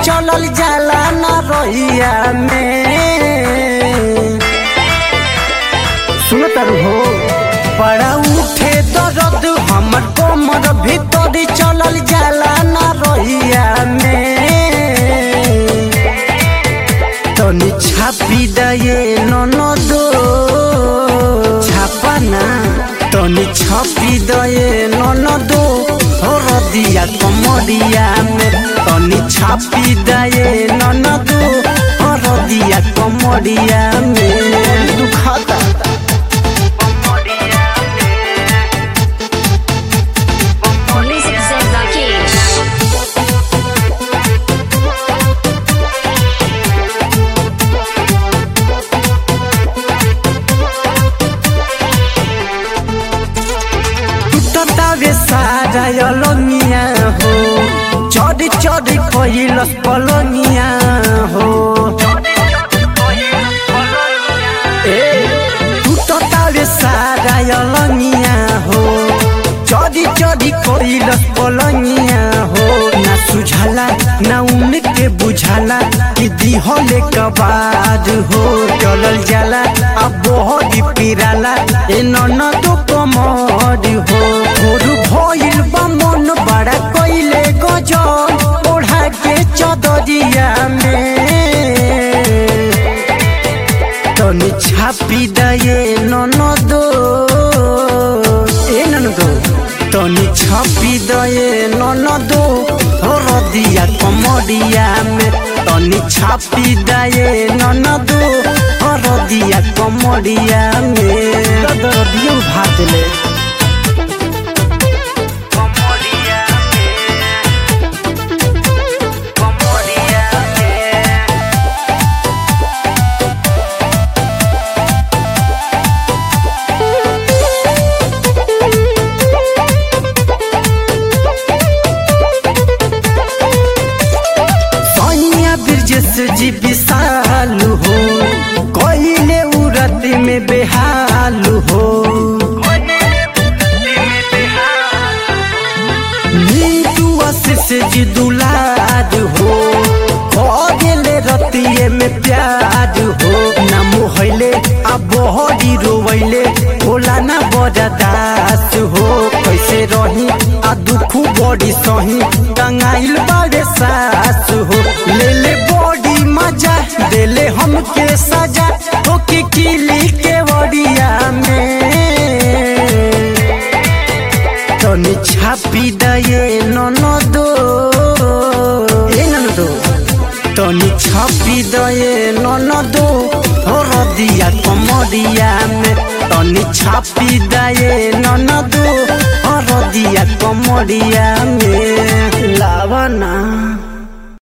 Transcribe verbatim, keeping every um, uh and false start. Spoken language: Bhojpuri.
चलल जाला ना रहिया में। सुन तारू हो बड़ा उठे दर्द हमर कमर भीतर चलल जाला ना रहिया में। तनी छापी दये ननदो छापा ना तनी छापी दये ननदो हरदिया कमरिया में। तनी छापी दये ननदो हरदिया कमरिया में। दुखाता सारा यलनिया हो चढ़ी चढ़ी कइलस पलनिया हो। ए टूटता रे सारा यलनिया हो चढ़ी चढ़ी कइलस पलनिया हो। ना सुझाला ना उनके बुझाला कि दिहले कबाद हो। चलल जाला अब बहुत पिराला ए ननदो कमर हो। भोरू भइल बा मन बड़ा कइले गजब ओढ़ा के चदरिया में। तनी छापी दये ननदो ए ननदो तनी छापी दये ननदो हरदिया कमरिया में। तनी छापी दये ननदो हरदिया कमरिया में। दर्दियों भात ले जी विशाल हो कोइले उरत में बेहाल हो। नीतू आशीष जी दुलार हो खोगेले रतिये में प्यार हो। ना मोहले आ बहरी रोवैले होला ना बरदास हो। कैसे रही आ दुख बड़ी सही टंगाइल बारे सास हो। ले ले बॉडी मजा देले हमके सजा हो कि किली के वड़िया में। तनी छापी दये ननदो ए ननदो तनी छापी दये ननदो हरदिया कमरिया में। तनी छापी दये ननदो हरदिया कमरिया में। लावना